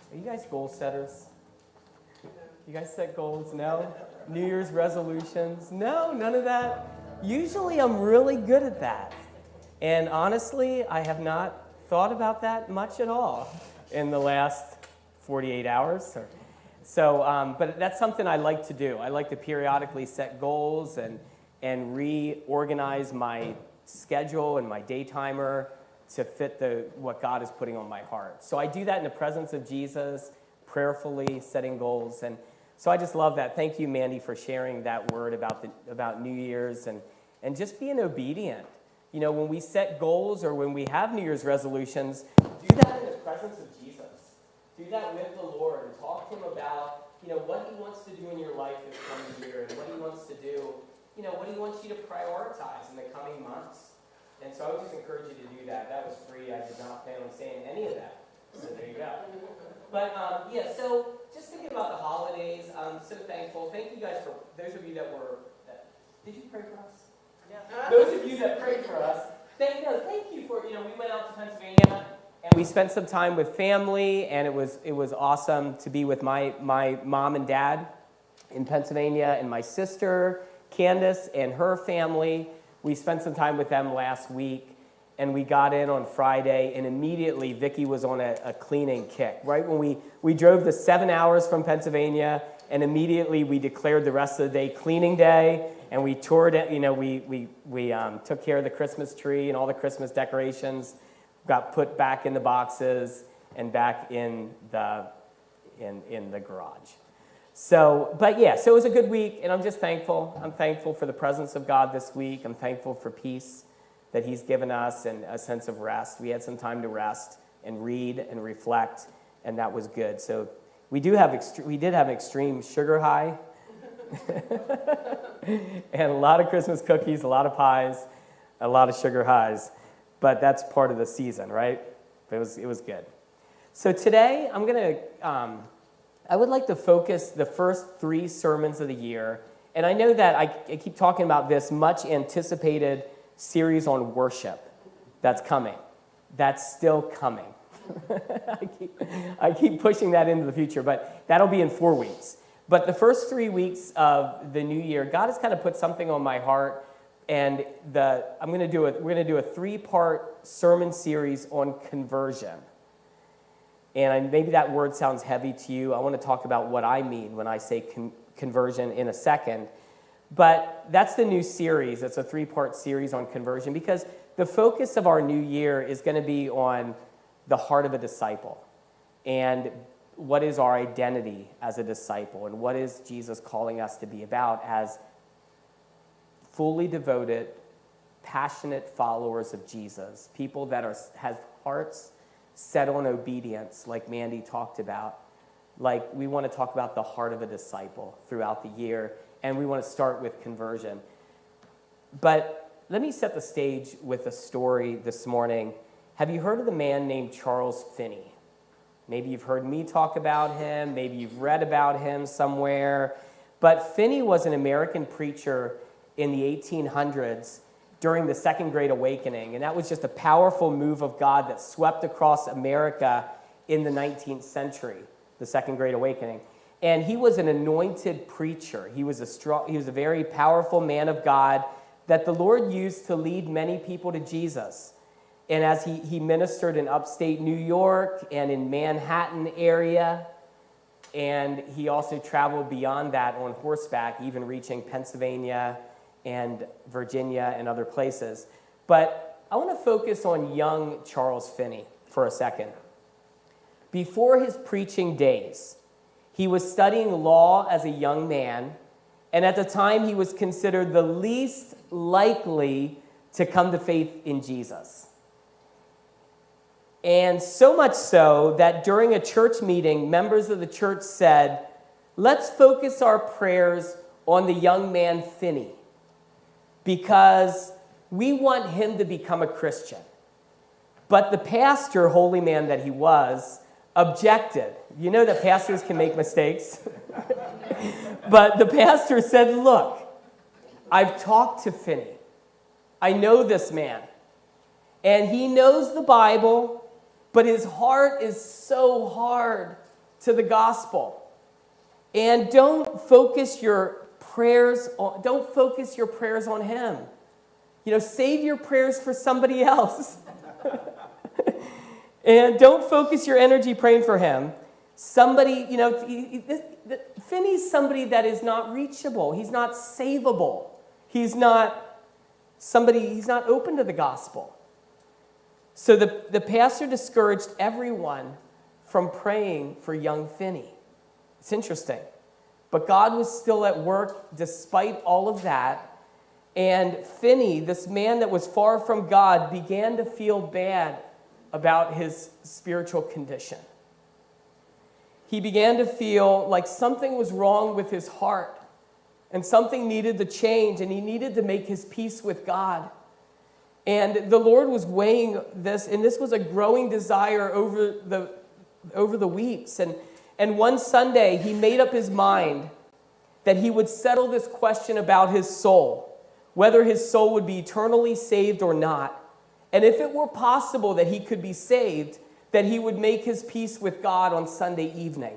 Are you guys goal setters? You guys set goals? No? New Year's resolutions? No, none of that? Usually I'm really good at that. And honestly, I have not thought about that much at all in the last 48 hours. But that's something I like to do. I like to periodically set goals and reorganize my schedule and my day timer to fit what God is putting on my heart. So I do that in the presence of Jesus, prayerfully setting goals. And so I just love that. Thank you, Mandy, for sharing that word about New Year's and just being obedient. You know, when we set goals or when we have New Year's resolutions, do that in the presence of Jesus. Do that with the Lord and talk to him about, what he wants to do in your life this coming year and what he wants to do, what he wants you to prioritize in the coming months. And so I would just encourage you to do that. That was free. I did not plan on saying any of that. So there you go. But, so just thinking about the holidays, I'm so thankful. Thank you guys for those of you that were, did you pray for us? Yeah. Those of you that prayed for us, thank you for, we went out to Pennsylvania and we spent some time with family, and it was awesome to be with my mom and dad in Pennsylvania, and my sister, Candace, and her family. We spent some time with them last week, and we got in on Friday, and immediately Vicki was on a cleaning kick. Right when we drove the 7 hours from Pennsylvania, and immediately we declared the rest of the day cleaning day, and we toured it. We took care of the Christmas tree and all the Christmas decorations, got put back in the boxes and back in the garage. So it was a good week, and I'm just thankful. I'm thankful for the presence of God this week. I'm thankful for peace that he's given us and a sense of rest. We had some time to rest and read and reflect, and that was good. So we did have extreme sugar high, and a lot of Christmas cookies, a lot of pies, a lot of sugar highs. But that's part of the season, right? It was good. So today I would like to focus the first 3 sermons of the year. And I know that I keep talking about this much anticipated series on worship that's coming. That's still coming. I keep pushing that into the future, but that'll be in 4 weeks. But the first 3 weeks of the new year, God has kind of put something on my heart, and we're going to do a 3-part sermon series on conversion. And maybe that word sounds heavy to you. I want to talk about what I mean when I say conversion in a second. But that's the new series. It's a 3-part series on conversion because the focus of our new year is going to be on the heart of a disciple and what is our identity as a disciple and what is Jesus calling us to be about as fully devoted, passionate followers of Jesus, people that have hearts set on obedience, like Mandy talked about. Like, we want to talk about the heart of a disciple throughout the year, and we want to start with conversion. But let me set the stage with a story this morning. Have you heard of the man named Charles Finney? Maybe you've heard me talk about him. Maybe you've read about him somewhere. But Finney was an American preacher in the 1800s during the Second Great Awakening, and that was just a powerful move of God that swept across America in the 19th century, the Second Great Awakening. And he was an anointed preacher. He was a very powerful man of God that the Lord used to lead many people to Jesus. And as he ministered in upstate New York and in Manhattan area, and he also traveled beyond that on horseback, even reaching Pennsylvania and Virginia and other places. But I want to focus on young Charles Finney for a second. Before his preaching days, he was studying law as a young man, and at the time he was considered the least likely to come to faith in Jesus. And so much so that during a church meeting, members of the church said, "Let's focus our prayers on the young man Finney, because we want him to become a Christian." But the pastor, holy man that he was, objected. You know that pastors can make mistakes. But the pastor said, "Look, I've talked to Finney. I know this man. And he knows the Bible, but his heart is so hard. to the gospel. And don't focus your prayers on him. Save your prayers for somebody else. And don't focus your energy praying for him. Somebody, Finney's somebody that is not reachable. He's not savable. He's not open to the gospel. So the pastor discouraged everyone from praying for young Finney. It's interesting. But God was still at work despite all of that. And Finney, this man that was far from God, began to feel bad about his spiritual condition. He began to feel like something was wrong with his heart and something needed to change, and he needed to make his peace with God. And the Lord was weighing this, and this was a growing desire over the weeks. And one Sunday, he made up his mind that he would settle this question about his soul, whether his soul would be eternally saved or not. And if it were possible that he could be saved, that he would make his peace with God on Sunday evening.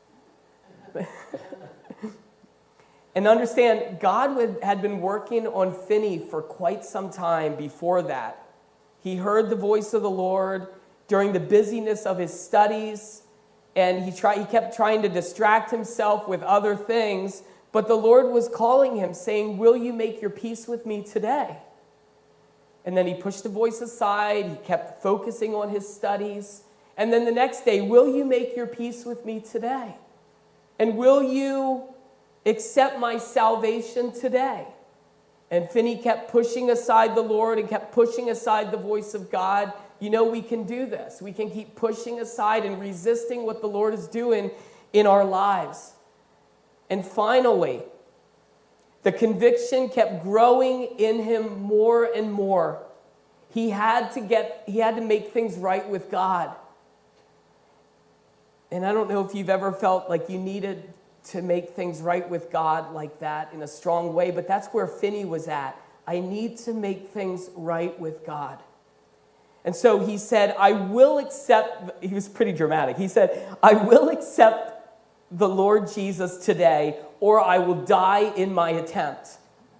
And understand, God had been working on Finney for quite some time before that. He heard the voice of the Lord during the busyness of his studies, and he kept trying to distract himself with other things, but the Lord was calling him, saying, "Will you make your peace with me today?" And then he pushed the voice aside. He kept focusing on his studies. And then the next day, "Will you make your peace with me today? And will you accept my salvation today?" And Finney kept pushing aside the Lord and kept pushing aside the voice of God. We can do this. We can keep pushing aside and resisting what the Lord is doing in our lives. And finally, the conviction kept growing in him more and more. He had to make things right with God. And I don't know if you've ever felt like you needed to make things right with God like that in a strong way, but that's where Finney was at. I need to make things right with God. And so he said, he was pretty dramatic. He said, "I will accept the Lord Jesus today, or I will die in my attempt."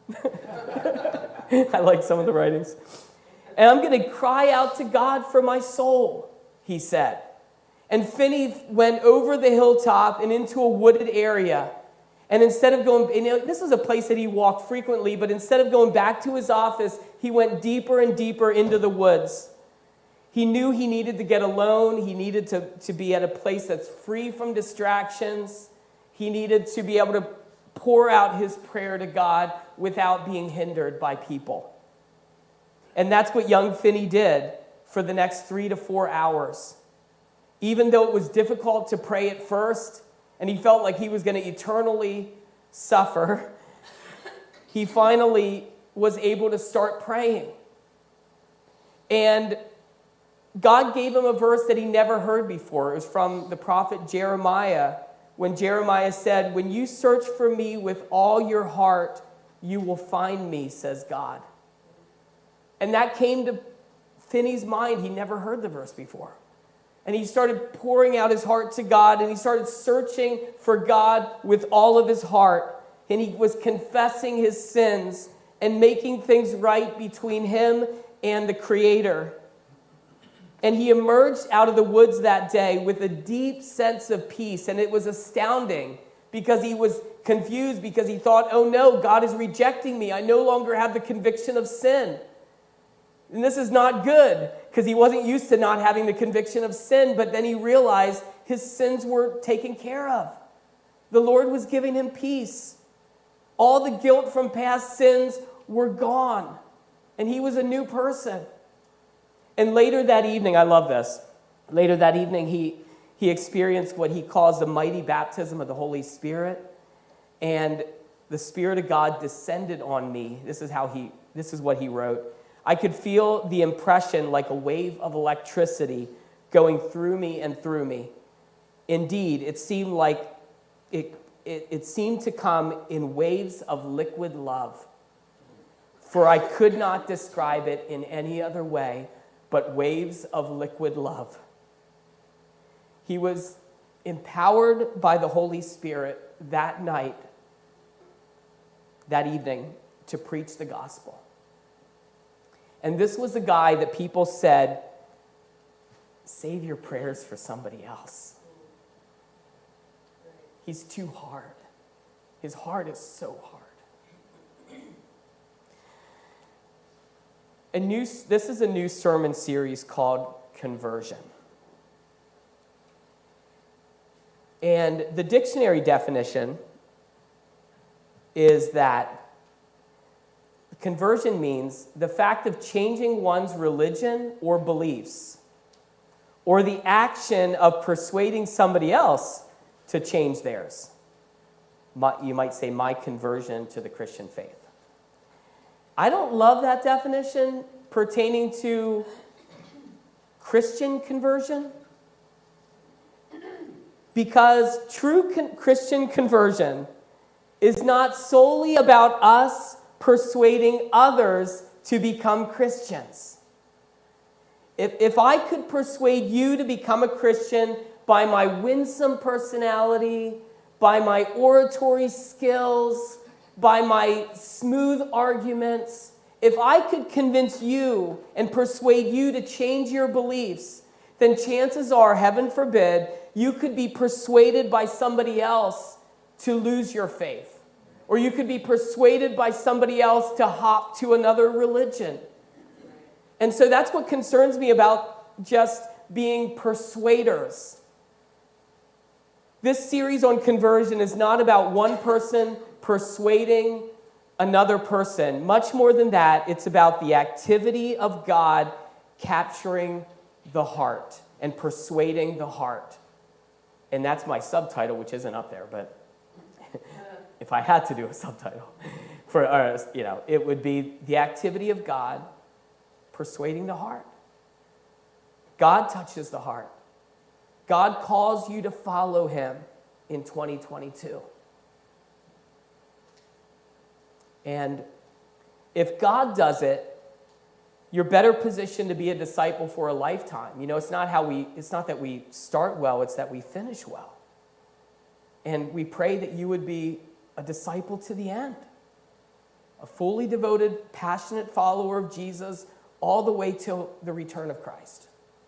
I like some of the writings. "And I'm going to cry out to God for my soul," he said. And Finney went over the hilltop and into a wooded area. And instead of going, this was a place that he walked frequently, but instead of going back to his office, he went deeper and deeper into the woods. He knew he needed to get alone. He needed to be at a place that's free from distractions. He needed to be able to pour out his prayer to God without being hindered by people. And that's what young Finney did for the next 3 to 4 hours. Even though it was difficult to pray at first, and he felt like he was going to eternally suffer, he finally was able to start praying. And God gave him a verse that he never heard before. It was from the prophet Jeremiah, when Jeremiah said, "When you search for me with all your heart, you will find me," says God. And that came to Finney's mind. He never heard the verse before. And he started pouring out his heart to God, and he started searching for God with all of his heart. And he was confessing his sins and making things right between him and the Creator. And he emerged out of the woods that day with a deep sense of peace. And it was astounding because he was confused, because he thought, "Oh no, God is rejecting me. I no longer have the conviction of sin." And this is not good, because he wasn't used to not having the conviction of sin. But then he realized his sins were taken care of. The Lord was giving him peace. All the guilt from past sins were gone. And he was a new person. And later that evening, I love this. Later that evening, he experienced what he calls the mighty baptism of the Holy Spirit. And the Spirit of God descended on me. This is what he wrote. "I could feel the impression like a wave of electricity going through me and through me. Indeed, it seemed like it seemed to come in waves of liquid love. For I could not describe it in any other way but waves of liquid love." He was empowered by the Holy Spirit that night, that evening, to preach the gospel. And this was a guy that people said, save your prayers for somebody else. He's too hard. His heart is so hard. This is a new sermon series called Conversion. And the dictionary definition is that conversion means the fact of changing one's religion or beliefs, or the action of persuading somebody else to change theirs. You might say, my conversion to the Christian faith. I don't love that definition pertaining to Christian conversion, because true Christian conversion is not solely about us persuading others to become Christians. If I could persuade you to become a Christian by my winsome personality, by my oratory skills, by my smooth arguments, if I could convince you and persuade you to change your beliefs, then chances are, heaven forbid, you could be persuaded by somebody else to lose your faith. Or you could be persuaded by somebody else to hop to another religion. And so that's what concerns me about just being persuaders. This series on conversion is not about one person persuading another person. Much more than that, it's about the activity of God capturing the heart and persuading the heart. And that's my subtitle, which isn't up there, but if I had to do a subtitle, it would be the activity of God persuading the heart. God touches the heart. God calls you to follow him in 2022. And if God does it, you're better positioned to be a disciple for a lifetime. You know, it's not that we start well, it's that we finish well. And we pray that you would be a disciple to the end. A fully devoted, passionate follower of Jesus all the way till the return of Christ.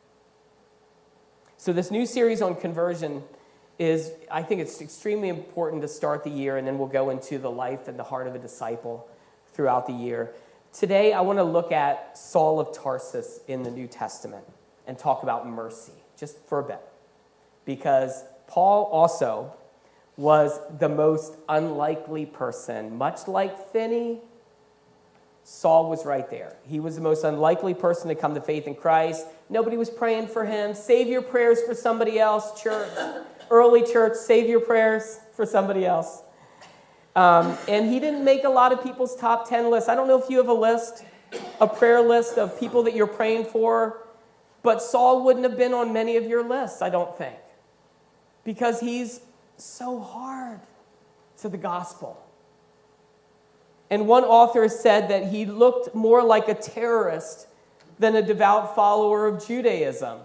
So this new series on conversion I think it's extremely important to start the year, and then we'll go into the life and the heart of a disciple throughout the year. Today, I want to look at Saul of Tarsus in the New Testament and talk about mercy, just for a bit. Because Paul also was the most unlikely person. Much like Finney, Saul was right there. He was the most unlikely person to come to faith in Christ. Nobody was praying for him. Save your prayers for somebody else, church. Early church, save your prayers for somebody else. And he didn't make a lot of people's top 10 lists. I don't know if you have a prayer list of people that you're praying for, but Saul wouldn't have been on many of your lists, I don't think, because he's so hard to the gospel. And one author said that he looked more like a terrorist than a devout follower of Judaism.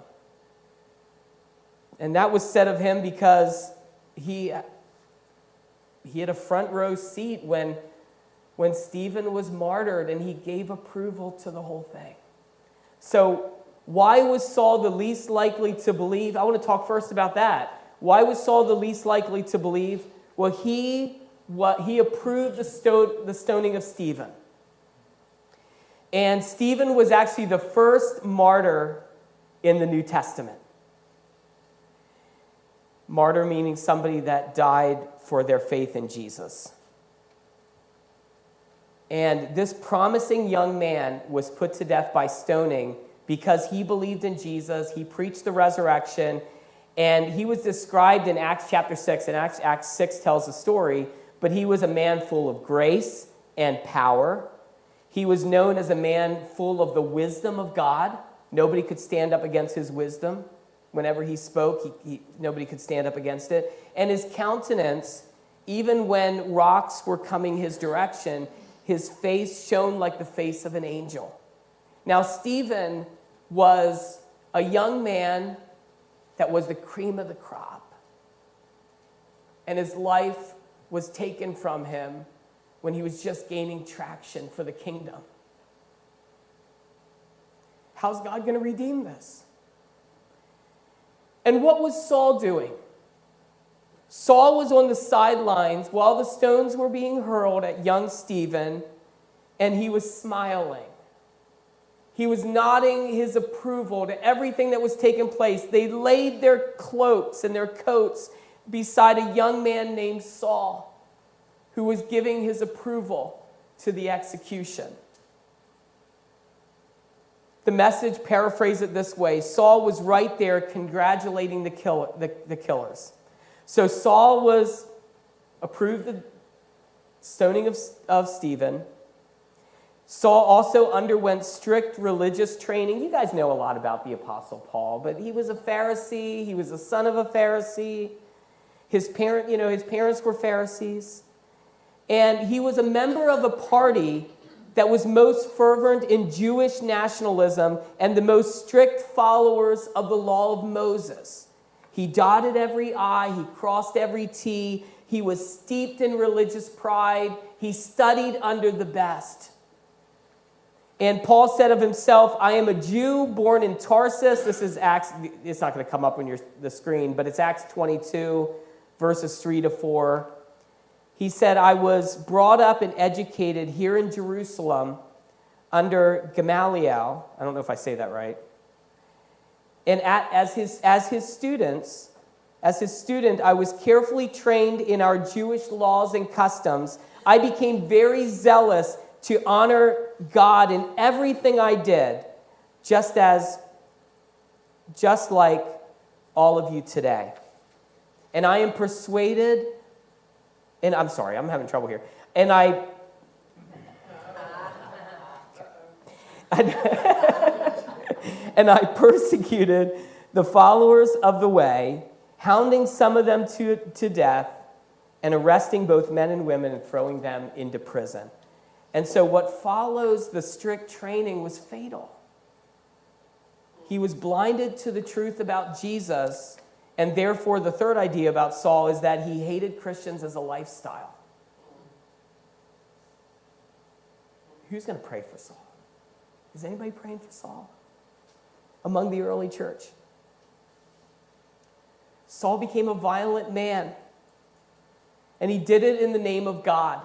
And that was said of him because he had a front row seat when Stephen was martyred, and he gave approval to the whole thing. So why was Saul the least likely to believe? I want to talk first about that. Why was Saul the least likely to believe? Well, he approved the stoning of Stephen. And Stephen was actually the first martyr in the New Testament. Martyr meaning somebody that died for their faith in Jesus. And this promising young man was put to death by stoning because he believed in Jesus, he preached the resurrection, and he was described in Acts chapter 6, and Acts 6 tells the story, but he was a man full of grace and power. He was known as a man full of the wisdom of God. Nobody could stand up against his wisdom. Whenever he spoke, nobody could stand up against it. And his countenance, even when rocks were coming his direction, his face shone like the face of an angel. Now, Stephen was a young man that was the cream of the crop. and his life was taken from him when he was just gaining traction for the kingdom. How's God going to redeem this? And what was Saul doing? Saul was on the sidelines while the stones were being hurled at young Stephen, and he was smiling. He was nodding his approval to everything that was taking place. They laid their cloaks and their coats beside a young man named Saul, who was giving his approval to the execution. The Message paraphrased it this way: Saul was right there congratulating the killers. So Saul was approved the stoning of Stephen. Saul also underwent strict religious training. You guys know a lot about the Apostle Paul, but he was a Pharisee. He was the son of a Pharisee. His parents were Pharisees. And he was a member of a party that was most fervent in Jewish nationalism and the most strict followers of the law of Moses. He dotted every I, he crossed every T. He was steeped in religious pride. He studied under the best. And Paul said of himself, I am a Jew born in Tarsus. This is Acts, it's not going to come up on the screen, but it's Acts 22, verses 3 to 4. He said, I was brought up and educated here in Jerusalem under Gamaliel. I don't know if I say that right. And as his student, I was carefully trained in our Jewish laws and customs. I became very zealous to honor God in everything I did, just like all of you today. And I am persuaded, and I'm sorry, I'm having trouble here. And I persecuted the followers of the way, hounding some of them to death, and arresting both men and women and throwing them into prison. And so what follows the strict training was fatal. He was blinded to the truth about Jesus, and therefore the third idea about Saul is that he hated Christians as a lifestyle. Who's going to pray for Saul? Is anybody praying for Saul among the early church? Saul became a violent man, and he did it in the name of God.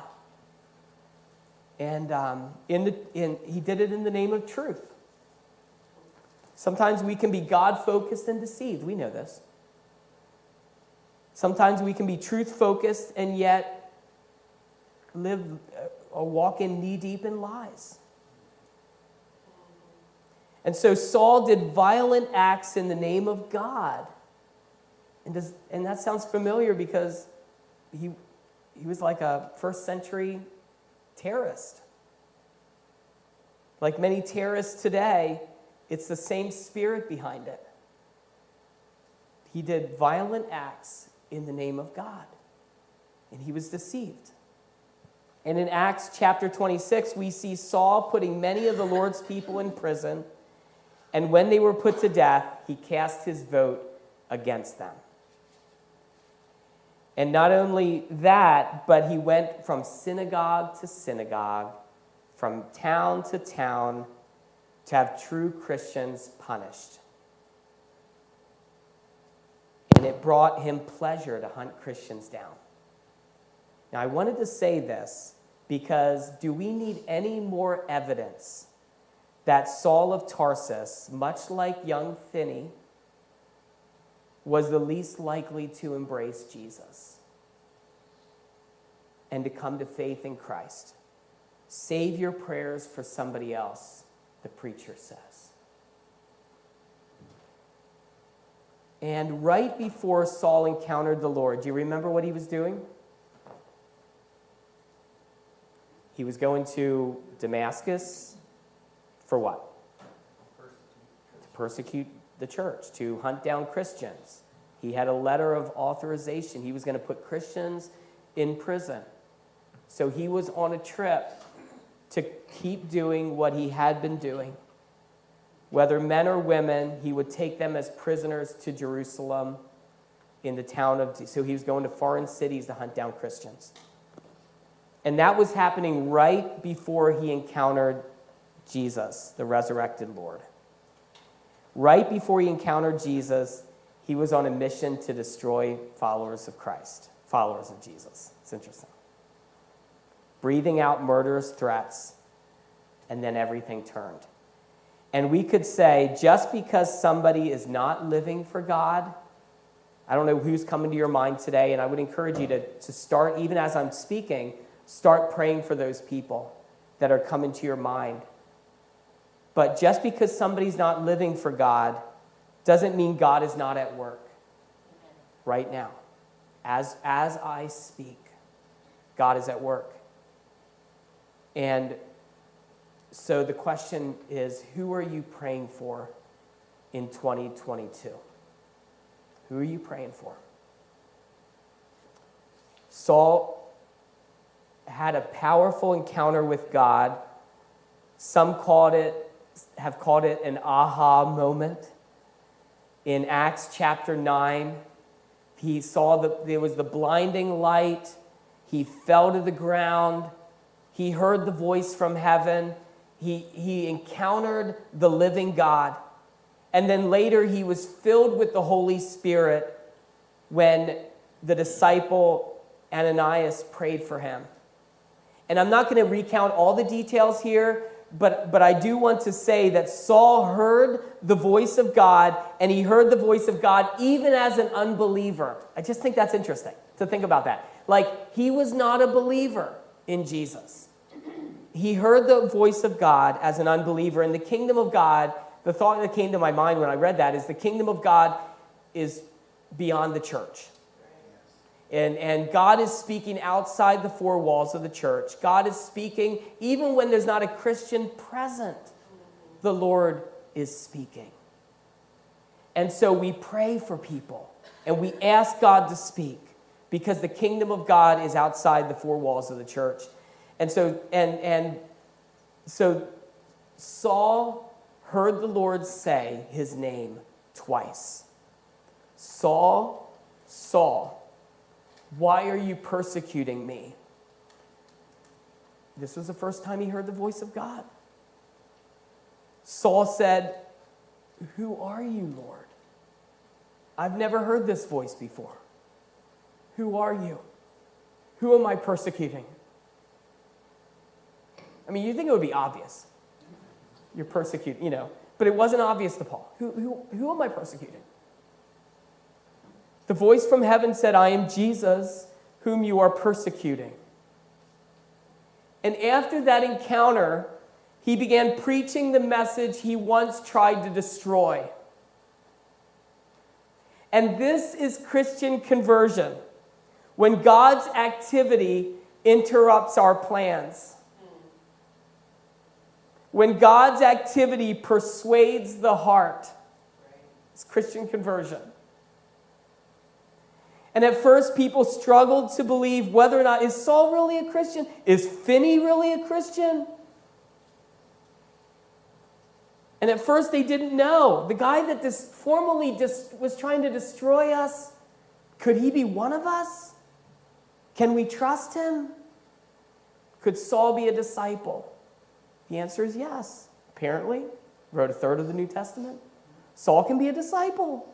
And he did it in the name of truth. Sometimes we can be God-focused and deceived. We know this. Sometimes we can be truth-focused and yet live or walk in knee-deep in lies. And so Saul did violent acts in the name of God. And that sounds familiar because he was like a first century terrorist. Like many terrorists today, it's the same spirit behind it. He did violent acts in the name of God, and he was deceived. And in Acts chapter 26, we see Saul putting many of the Lord's people in prison, and when they were put to death, he cast his vote against them. And not only that, but he went from synagogue to synagogue, from town to town, to have true Christians punished. And it brought him pleasure to hunt Christians down. Now, I wanted to say this because do we need any more evidence that Saul of Tarsus, much like young Finney, was the least likely to embrace Jesus and to come to faith in Christ? Save your prayers for somebody else, the preacher says. And right before Saul encountered the Lord, do you remember what he was doing? He was going to Damascus for what? To persecute the church, to hunt down Christians. He had a letter of authorization. He was going to put Christians in prison. So he was on a trip to keep doing what he had been doing. Whether men or women, he would take them as prisoners to Jerusalem in the town of, so he was going to foreign cities to hunt down Christians. And that was happening right before he encountered Jesus, the resurrected Lord. Right before he encountered Jesus, he was on a mission to destroy followers of Christ, followers of Jesus. It's interesting. Breathing out murderous threats, and then everything turned. And we could say, just because somebody is not living for God, I don't know who's coming to your mind today, and I would encourage you to start, even as I'm speaking, start praying for those people that are coming to your mind. But just because somebody's not living for God doesn't mean God is not at work right now. As I speak, God is at work. And so the question is, who are you praying for in 2022? Who are you praying for? Saul had a powerful encounter with God. Some have called it an aha moment. In Acts chapter 9, he saw that there was the blinding light. He fell to the ground. He heard the voice from heaven. He encountered the living God. And then later he was filled with the Holy Spirit when the disciple Ananias prayed for him. And I'm not going to recount all the details here, but I do want to say that Saul heard the voice of God, and he heard the voice of God even as an unbeliever. I just think that's interesting to think about that. Like, he was not a believer in Jesus. He heard the voice of God as an unbeliever. In the kingdom of God, the thought that came to my mind when I read that is the kingdom of God is beyond the church. And God is speaking outside the four walls of the church. God is speaking even when there's not a Christian present. The Lord is speaking. And so we pray for people and we ask God to speak because the kingdom of God is outside the four walls of the church. And so Saul heard the Lord say his name twice. Saul, Saul, why are you persecuting me? This was the first time he heard the voice of God. Saul said, who are you, Lord? I've never heard this voice before. Who are you? Who am I persecuting? I mean, you think it would be obvious. You're persecuting, but it wasn't obvious to Paul. Who am I persecuting? The voice from heaven said, I am Jesus, whom you are persecuting. And after that encounter, he began preaching the message he once tried to destroy. And this is Christian conversion, when God's activity interrupts our plans. When God's activity persuades the heart. It's Christian conversion. And at first, people struggled to believe whether or not, is Saul really a Christian? Is Finney really a Christian? And at first, they didn't know. The guy that formerly was trying to destroy us, could he be one of us? Can we trust him? Could Saul be a disciple? The answer is yes. Apparently, wrote a third of the New Testament. Saul can be a disciple.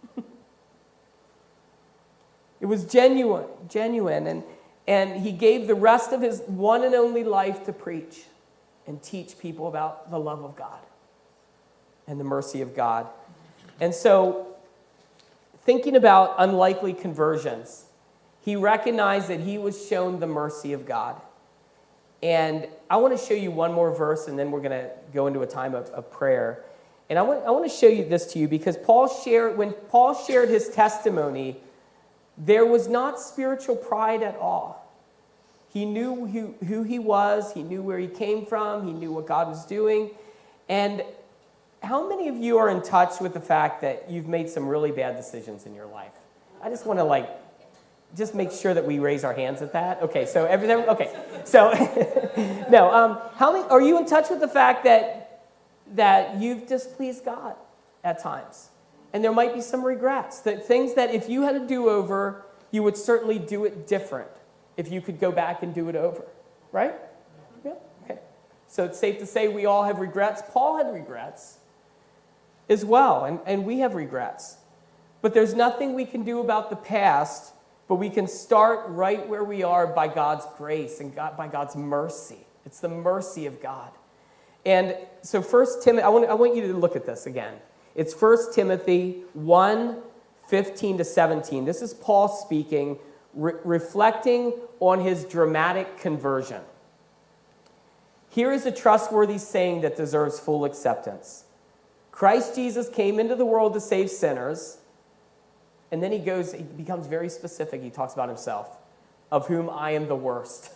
It was genuine, and he gave the rest of his one and only life to preach and teach people about the love of God and the mercy of God. And so, thinking about unlikely conversions, he recognized that he was shown the mercy of God. And I want to show you one more verse, and then we're going to go into a time of prayer. And I want to show you this to you because when Paul shared his testimony, there was not spiritual pride at all. He knew who he was. He knew where he came from. He knew what God was doing. And how many of you are in touch with the fact that you've made some really bad decisions in your life? I just want to just make sure that we raise our hands at that. Okay, so everything. Okay, so no. How many are you in touch with the fact that you've displeased God at times? And there might be some regrets, that things that if you had a do-over, you would certainly do it different if you could go back and do it over, right? Yeah, okay. So it's safe to say we all have regrets. Paul had regrets as well, and we have regrets. But there's nothing we can do about the past, but we can start right where we are by God's grace and by God's mercy. It's the mercy of God. And so 1 Timothy, I want you to look at this again. It's 1 Timothy 1:15-17. This is Paul speaking, reflecting on his dramatic conversion. Here is a trustworthy saying that deserves full acceptance. Christ Jesus came into the world to save sinners. And then he becomes very specific. He talks about himself, of whom I am the worst.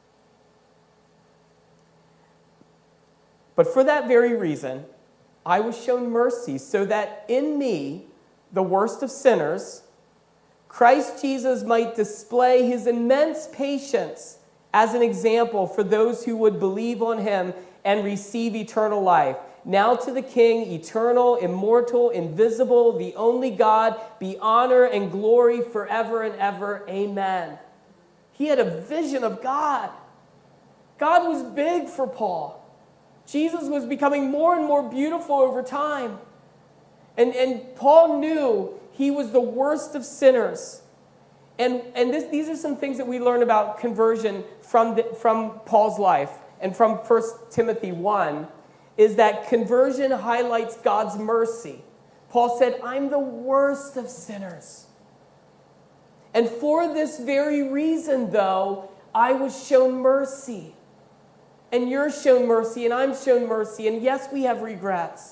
But for that very reason, I was shown mercy, so that in me, the worst of sinners, Christ Jesus might display his immense patience as an example for those who would believe on him and receive eternal life. Now to the King, eternal, immortal, invisible, the only God, be honor and glory forever and ever. Amen. He had a vision of God. God was big for Paul. Jesus was becoming more and more beautiful over time. And Paul knew he was the worst of sinners. And these are some things that we learn about conversion from Paul's life and from 1 Timothy 1, is that conversion highlights God's mercy. Paul said, I'm the worst of sinners. And for this very reason, though, I was shown mercy. And you're shown mercy, and I'm shown mercy. And yes, we have regrets.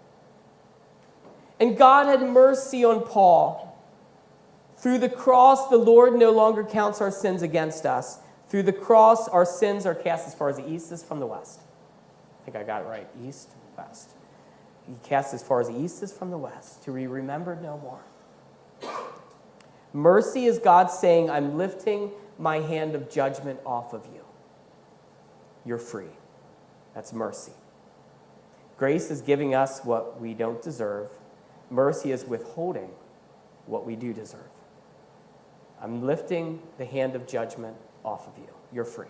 And God had mercy on Paul. Through the cross, the Lord no longer counts our sins against us. Through the cross, our sins are cast as far as the east is from the west. I think I got it right. East, west. He cast as far as the east is from the west, to be remembered no more. Mercy is God saying, I'm lifting my hand of judgment off of you. You're free. That's mercy. Grace is giving us what we don't deserve. Mercy is withholding what we do deserve. I'm lifting the hand of judgment off of you. You're free.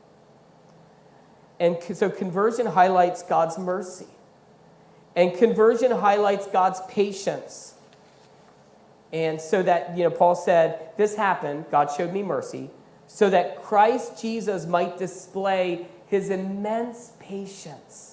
And so conversion highlights God's mercy. And conversion highlights God's patience. And so that, Paul said, this happened, God showed me mercy, so that Christ Jesus might display his immense patience.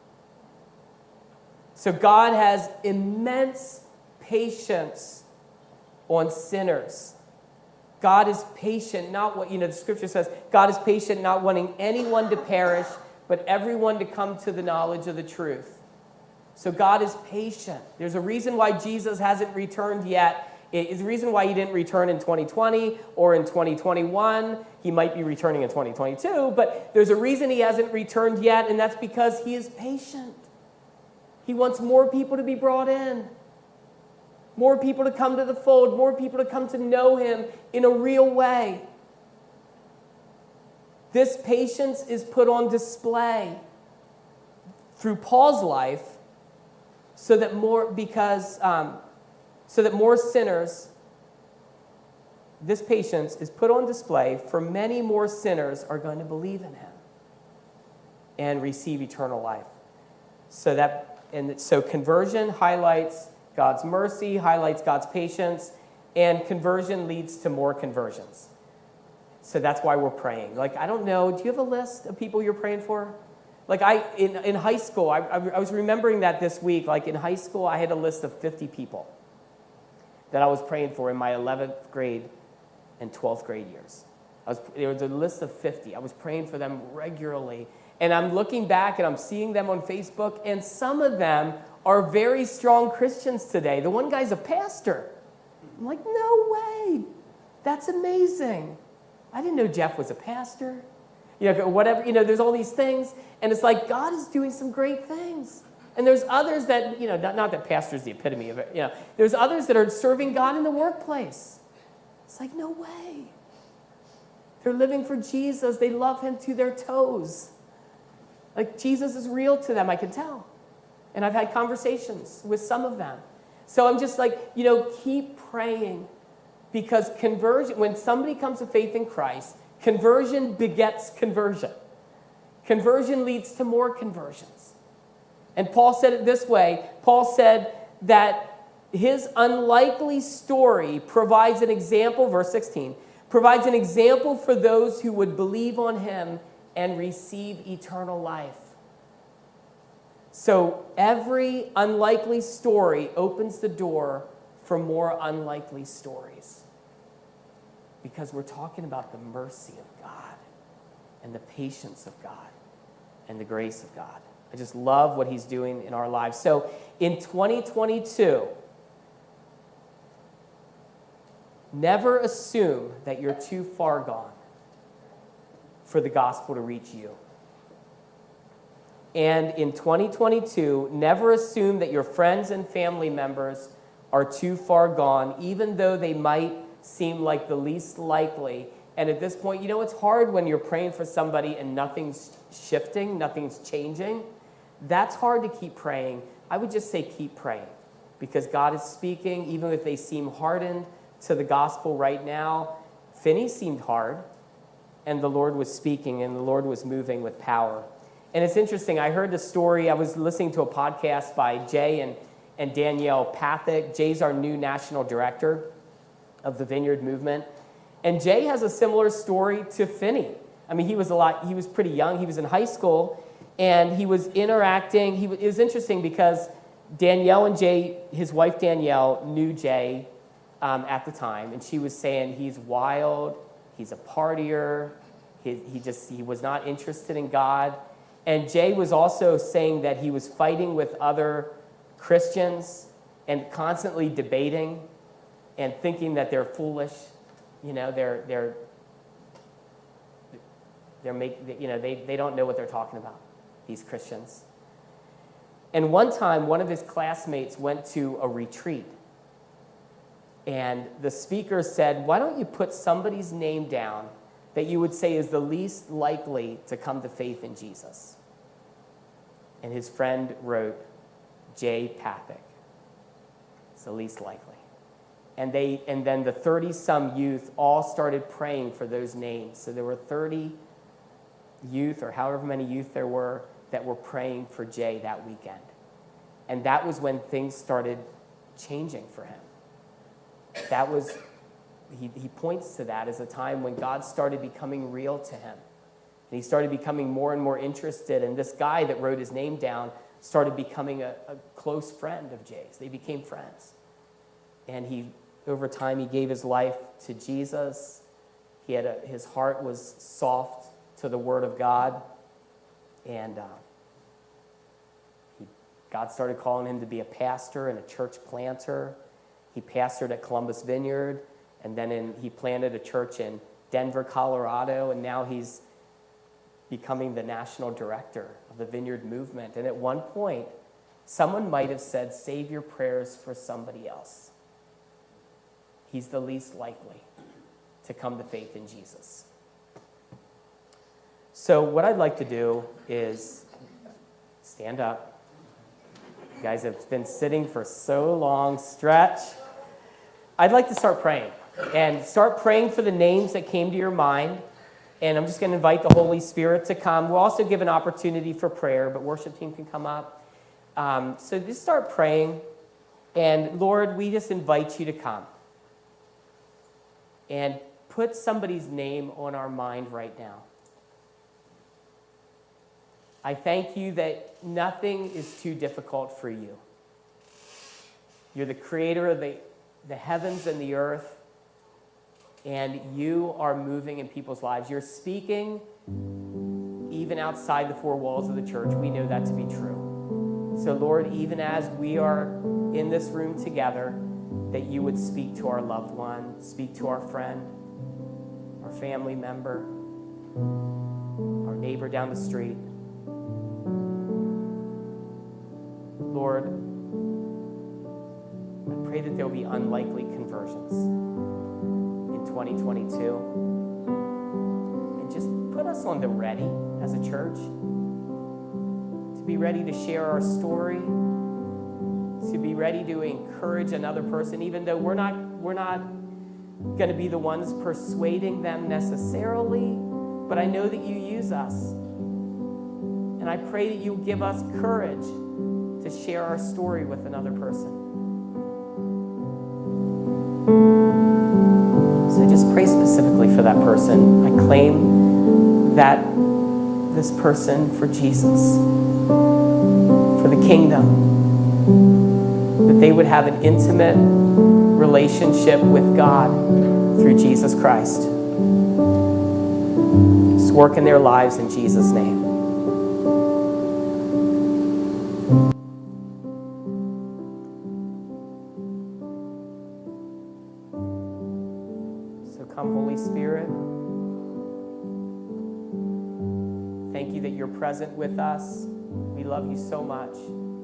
So God has immense patience on sinners. God is patient, not what, the scripture says, God is patient, not wanting anyone to perish, but everyone to come to the knowledge of the truth. So God is patient. There's a reason why Jesus hasn't returned yet. It's the reason why he didn't return in 2020 or in 2021. He might be returning in 2022, but there's a reason he hasn't returned yet, and that's because he is patient. He wants more people to be brought in, more people to come to the fold, more people to come to know him in a real way. This patience is put on display through Paul's life so that more sinners, this patience is put on display for many more sinners are going to believe in him and receive eternal life. So conversion highlights God's mercy, highlights God's patience, and conversion leads to more conversions. So that's why we're praying. I don't know, do you have a list of people you're praying for? In high school, I was remembering that this week. In high school, I had a list of 50 people that I was praying for in my 11th grade and 12th grade years. There was a list of 50. I was praying for them regularly. And I'm looking back and I'm seeing them on Facebook, and some of them are very strong Christians today. The one guy's a pastor. I'm like, no way. That's amazing. I didn't know Jeff was a pastor. Whatever, there's all these things. And it's like God is doing some great things. And there's others that, not that pastor's the epitome of it, there's others that are serving God in the workplace. It's like, no way. They're living for Jesus. They love him to their toes. Jesus is real to them, I can tell. And I've had conversations with some of them. So I'm just like, keep praying, because conversion, when somebody comes to faith in Christ, conversion begets conversion. Conversion leads to more conversions. And Paul said it this way. Paul said that his unlikely story provides an example, verse 16, provides an example for those who would believe on him and receive eternal life. So every unlikely story opens the door for more unlikely stories, because we're talking about the mercy of God and the patience of God and the grace of God. I just love what he's doing in our lives. So in 2022, never assume that you're too far gone for the gospel to reach you. And in 2022, never assume that your friends and family members are too far gone, even though they might seem like the least likely. And at this point, it's hard when you're praying for somebody and nothing's shifting, nothing's changing. That's hard to keep praying. I would just say keep praying, because God is speaking, even if they seem hardened to the gospel right now. Finney seemed hard, and the Lord was speaking, and the Lord was moving with power. And it's interesting, I heard the story, I was listening to a podcast by Jay and Danielle Pathak. Jay's our new national director of the Vineyard Movement. And Jay has a similar story to Finney. I mean, he was pretty young, he was in high school, and he was interacting. It was interesting because Danielle and Jay, his wife Danielle, knew Jay at the time, and she was saying he's wild, he's a partier, he was not interested in God. And Jay was also saying that he was fighting with other Christians and constantly debating and thinking that they're foolish, they don't know what they're talking about, these Christians. And one time, one of his classmates went to a retreat, and the speaker said, why don't you put somebody's name down that you would say is the least likely to come to faith in Jesus? And his friend wrote, Jay Pathak. It's the least likely. And then the 30-some youth all started praying for those names. So there were 30 youth, or however many youth there were, that were praying for Jay that weekend. And that was when things started changing for him. That was, he points to that as a time when God started becoming real to him. And he started becoming more and more interested. And this guy that wrote his name down started becoming a close friend of Jay's. They became friends. And over time, he gave his life to Jesus. His heart was soft to the Word of God. And God started calling him to be a pastor and a church planter. He pastored at Columbus Vineyard, and then he planted a church in Denver, Colorado, and now he's becoming the national director of the Vineyard Movement. And at one point, someone might have said, save your prayers for somebody else. He's the least likely to come to faith in Jesus. So what I'd like to do is stand up. You guys have been sitting for so long. Stretch. I'd like to start praying. And start praying for the names that came to your mind. And I'm just going to invite the Holy Spirit to come. We'll also give an opportunity for prayer, but worship team can come up. So just start praying. And Lord, we just invite you to come. And put somebody's name on our mind right now. I thank you that nothing is too difficult for you. You're the creator of the heavens and the earth, and you are moving in people's lives. You're speaking even outside the four walls of the church. We know that to be true. So, Lord, even as we are in this room together, that you would speak to our loved one, speak to our friend, our family member, our neighbor down the street. Lord, I pray that there will be unlikely conversions in 2022. And just put us on the ready as a church to be ready to share our story, to be ready to encourage another person, even though we're not going to be the ones persuading them necessarily, but I know that you use us. And I pray that you give us courage to share our story with another person. So I just pray specifically for that person. I claim that this person for Jesus, for the kingdom, that they would have an intimate relationship with God through Jesus Christ. Just work in their lives in Jesus' name. So come, Holy Spirit. Thank you that you're present with us. We love you so much.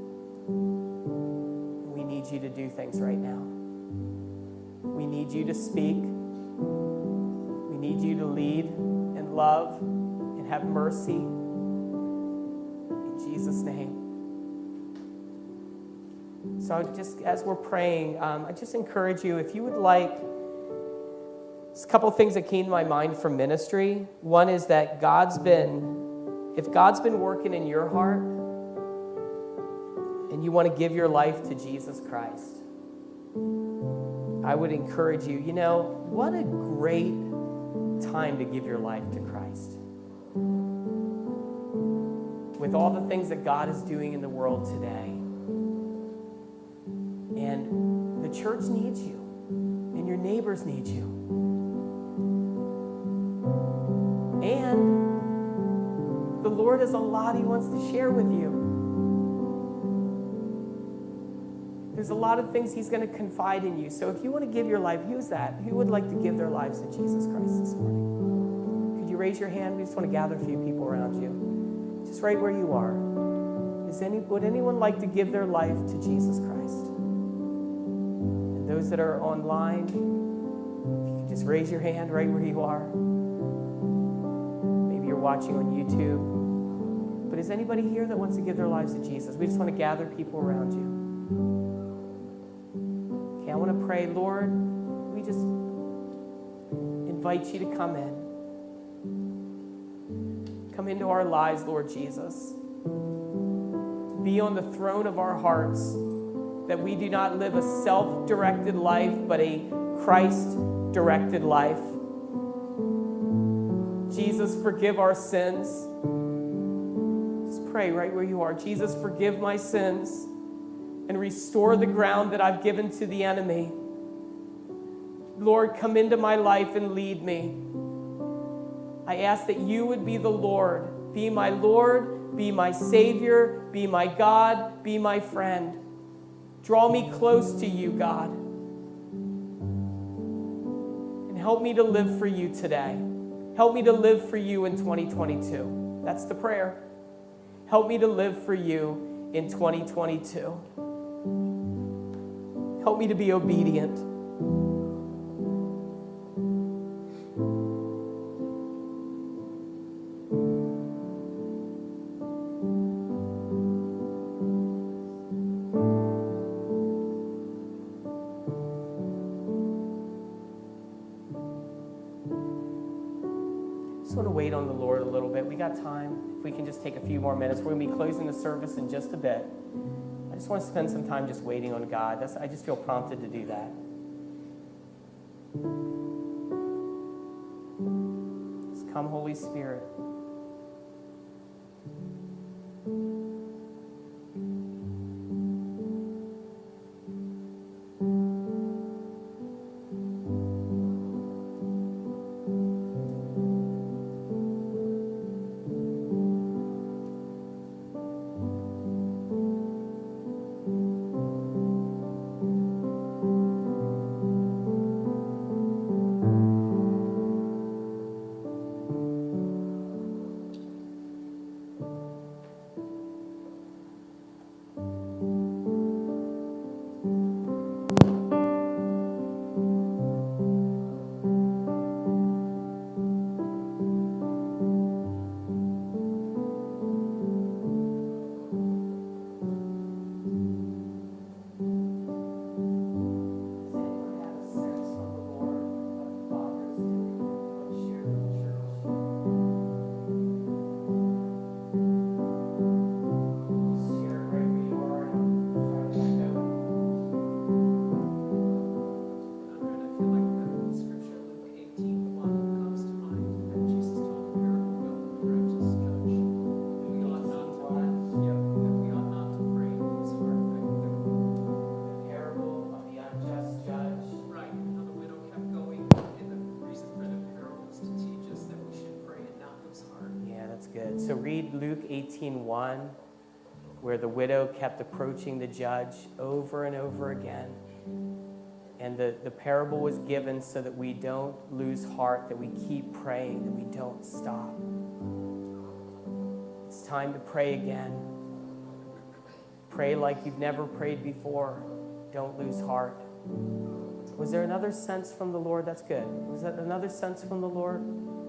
We need you to do things right now. We need you to speak. We need you to lead and love and have mercy. In Jesus' name. So just as we're praying, I just encourage you, if you would like, there's a couple things that came to my mind from ministry. One is that if God's been working in your heart and you want to give your life to Jesus Christ, I would encourage you, what a great time to give your life to Christ. With all the things that God is doing in the world today. And the church needs you, and your neighbors need you. And the Lord has a lot He wants to share with you. There's a lot of things He's going to confide in you. So if you want to give your life, use that. Who would like to give their lives to Jesus Christ this morning? Could you raise your hand? We just want to gather a few people around you. Just right where you are. Would anyone like to give their life to Jesus Christ? And those that are online, if you could just raise your hand right where you are. Maybe you're watching on YouTube. But is anybody here that wants to give their lives to Jesus? We just want to gather people around you. I want to pray, Lord, we just invite you to come in. Come into our lives, Lord Jesus. Be on the throne of our hearts, that we do not live a self-directed life, but a Christ-directed life. Jesus, forgive our sins. Just pray right where you are. Jesus, forgive my sins. And restore the ground that I've given to the enemy. Lord, come into my life and lead me. I ask that you would be the Lord. Be my Lord, be my Savior, be my God, be my friend. Draw me close to you, God. And help me to live for you today. Help me to live for you in 2022. That's the prayer. Help me to live for you in 2022. Help me to be obedient. Just want to wait on the Lord a little bit. We got time. If we can just take a few more minutes. We're going to be closing the service in just a bit. I just want to spend some time just waiting on God. I just feel prompted to do that. Just come, Holy Spirit. So read Luke 18:1, where the widow kept approaching the judge over and over again. And the parable was given so that we don't lose heart, that we keep praying, that we don't stop. It's time to pray again. Pray like you've never prayed before. Don't lose heart. Was there another sense from the Lord? That's good. Was that another sense from the Lord?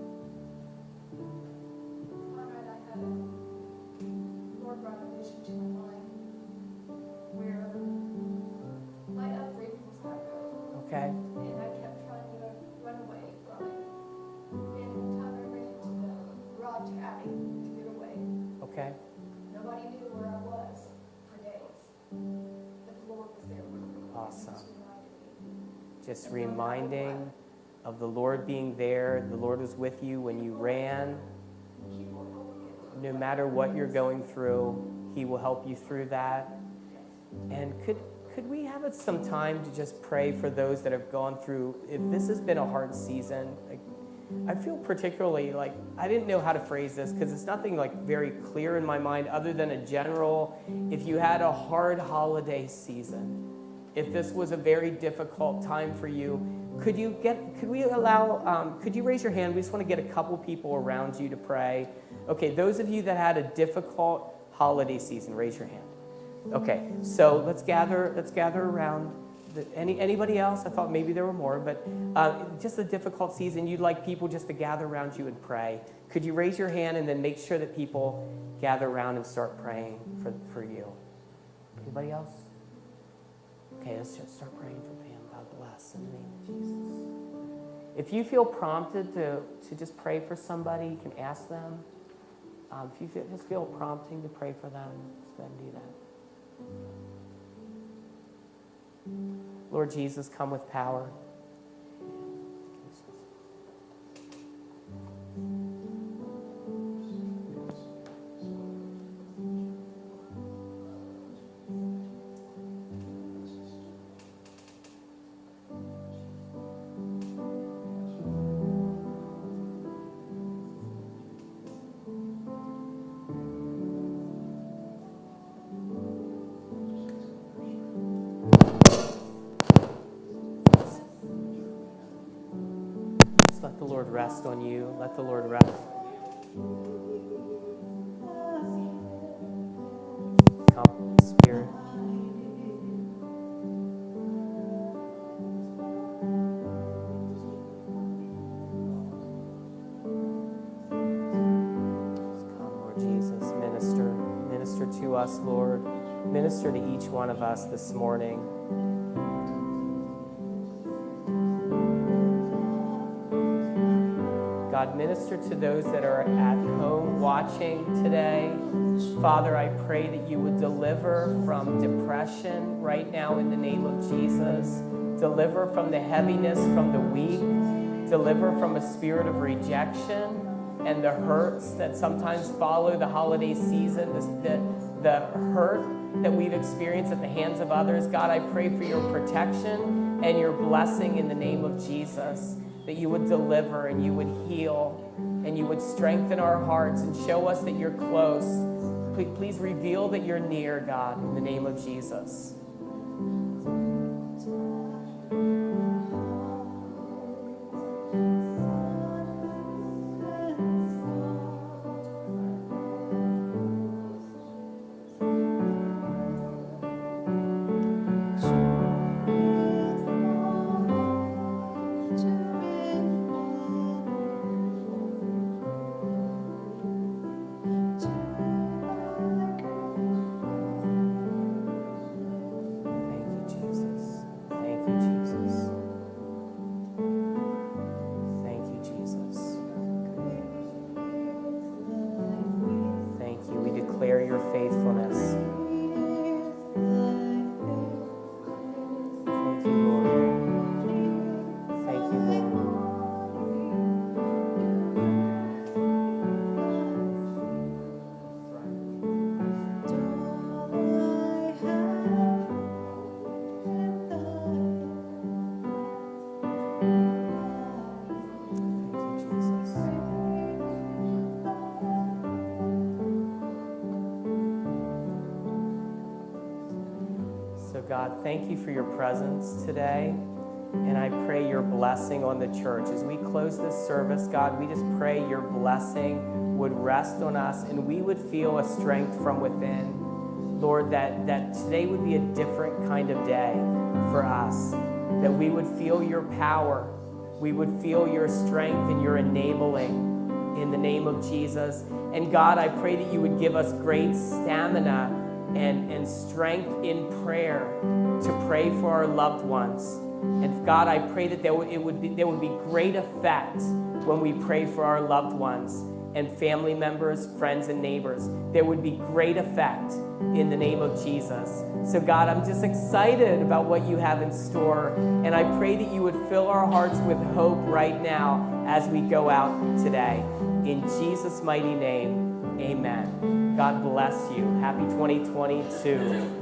One night I had the Lord brought a vision to my mind where my upbringing was not good. Okay. And I kept trying to run away from it. And one time I ran into the garage alley to get away. Okay. Nobody knew where I was for days. But the Lord was there with me. Awesome. Just Just reminded me. reminding of the Lord being there. The Lord was with you when you ran. Keep on going. No matter what you're going through, He will help you through that. And could we have some time to just pray for those that have gone through, if this has been a hard season? I feel particularly like, I didn't know how to phrase this because it's nothing like very clear in my mind other than a general, if you had a hard holiday season, if this was a very difficult time for you, could you raise your hand? We just want to get a couple people around you to pray. Okay, those of you that had a difficult holiday season, raise your hand. Okay, so let's gather around. Anybody else? I thought maybe there were more, but just a difficult season. You'd like people just to gather around you and pray. Could you raise your hand and then make sure that people gather around and start praying for you? Anybody else? Okay, let's just start praying for Pam. God bless in the name of Jesus. If you feel prompted to just pray for somebody, you can ask them. If you just feel prompting to pray for them, just go ahead and do that. Lord Jesus, come with power. Let the Lord rest on you. Let the Lord rest. Come, Spirit. Come, Lord Jesus. Minister to us, Lord. Minister to each one of us this morning. God, minister to those that are at home watching today. Father, I pray that you would deliver from depression right now in the name of Jesus. Deliver from the heaviness from the weak. Deliver from a spirit of rejection and the hurts that sometimes follow the holiday season, the hurt that we've experienced at the hands of others. God, I pray for your protection and your blessing in the name of Jesus, that you would deliver and you would heal and you would strengthen our hearts and show us that you're close. Please reveal that you're near, God, in the name of Jesus. God, thank you for your presence today. And I pray your blessing on the church. As we close this service, God, we just pray your blessing would rest on us and we would feel a strength from within. Lord, that today would be a different kind of day for us. That we would feel your power. We would feel your strength and your enabling in the name of Jesus. And God, I pray that you would give us great stamina and strength in prayer to pray for our loved ones. And God, I pray that there would be great effect when we pray for our loved ones and family members, friends, and neighbors. There would be great effect in the name of Jesus. So God, I'm just excited about what you have in store. And I pray that you would fill our hearts with hope right now as we go out today. In Jesus' mighty name, amen. God bless you. Happy 2022.